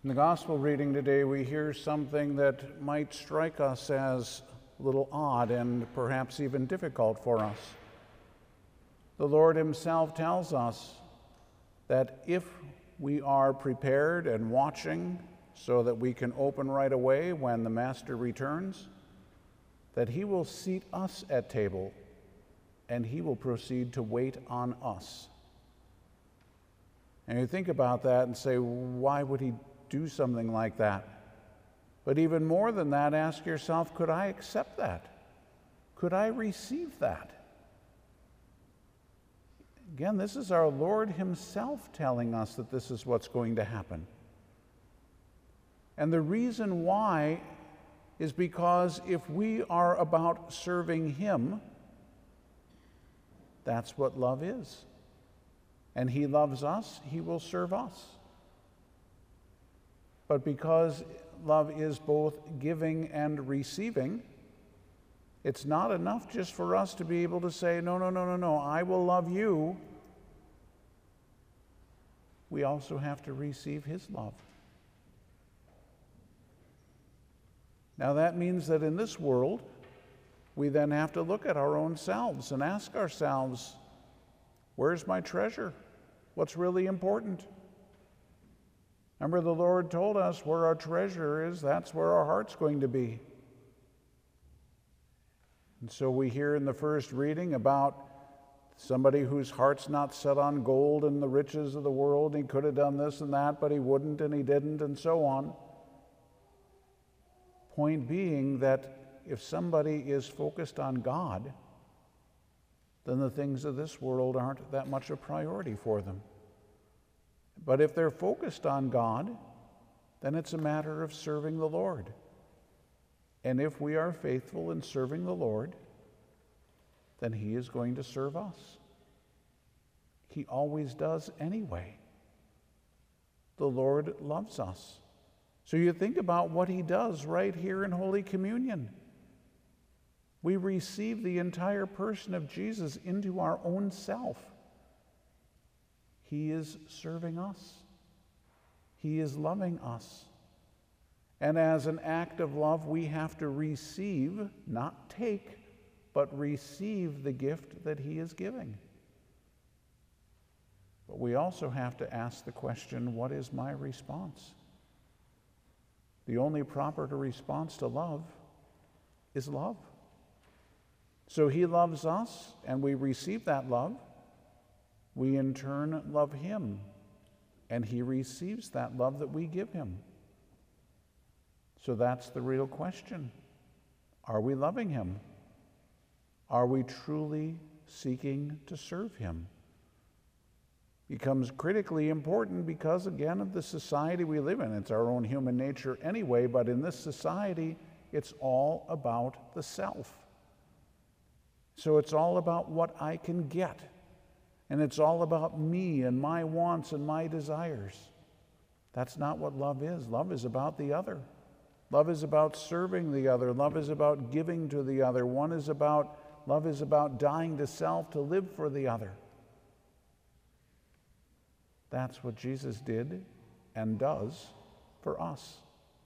In the gospel reading today, we hear something that might strike us as a little odd and perhaps even difficult for us. The Lord himself tells us that if we are prepared and watching so that we can open right away when the Master returns, that he will seat us at table and he will proceed to wait on us. And you think about that and say, why would he do something like that? But even more than that, ask yourself, could I accept that? Could I receive that? Again, this is our Lord himself telling us that this is what's going to happen. And the reason why is because if we are about serving him, that's what love is. And he loves us, he will serve us. But because love is both giving and receiving, it's not enough just for us to be able to say, no, I will love you. We also have to receive his love. Now that means that in this world, we then have to look at our own selves and ask ourselves, where's my treasure? What's really important? Remember, the Lord told us where our treasure is, that's where our heart's going to be. And so we hear in the first reading about somebody whose heart's not set on gold and the riches of the world. He could have done this and that, but he wouldn't and he didn't, and so on. Point being that if somebody is focused on God, then the things of this world aren't that much a priority for them. But if they're focused on God, then it's a matter of serving the Lord. And if we are faithful in serving the Lord, then he is going to serve us. He always does anyway. The Lord loves us. So you think about what he does right here in Holy Communion. We receive the entire person of Jesus into our own self. He is serving us. He is loving us. And as an act of love, we have to receive, not take, but receive the gift that he is giving. But we also have to ask the question, what is my response? The only proper response to love is love. So he loves us, and we receive that love. We in turn love him, and he receives that love that we give him. So that's the real question. Are we loving him? Are we truly seeking to serve him? Becomes critically important because, again, of the society we live in. It's our own human nature anyway, but in this society, it's all about the self. So it's all about what I can get. And it's all about me and my wants and my desires. That's not what love is. Love is about the other. Love is about serving the other. Love is about giving to the other. Love is about dying to self to live for the other. That's what Jesus did and does for us.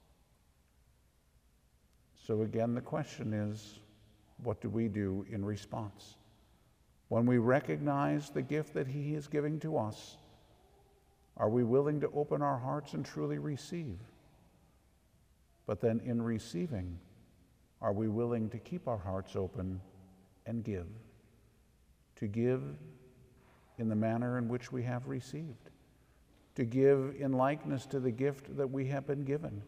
So again, the question is, what do we do in response? When we recognize the gift that he is giving to us, are we willing to open our hearts and truly receive? But then in receiving, are we willing to keep our hearts open and give? To give in the manner in which we have received. To give in likeness to the gift that we have been given.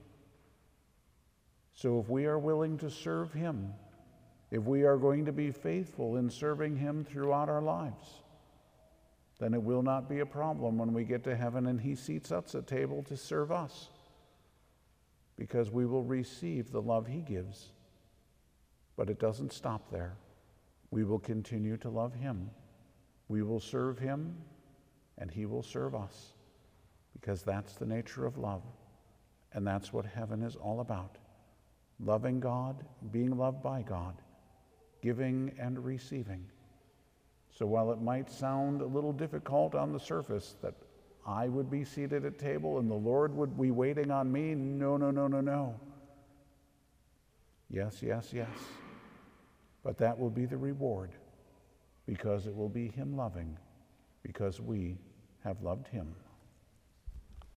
So if we are willing to serve him, if we are going to be faithful in serving him throughout our lives, then it will not be a problem when we get to heaven and he seats us at table to serve us, because we will receive the love he gives. But it doesn't stop there. We will continue to love him. We will serve him, and he will serve us, because that's the nature of love, and that's what heaven is all about. Loving God, being loved by God, giving and receiving. So while it might sound a little difficult on the surface that I would be seated at table and the Lord would be waiting on me? No, no, no, no, no. Yes, yes, yes. But that will be the reward, because it will be him loving, because we have loved him.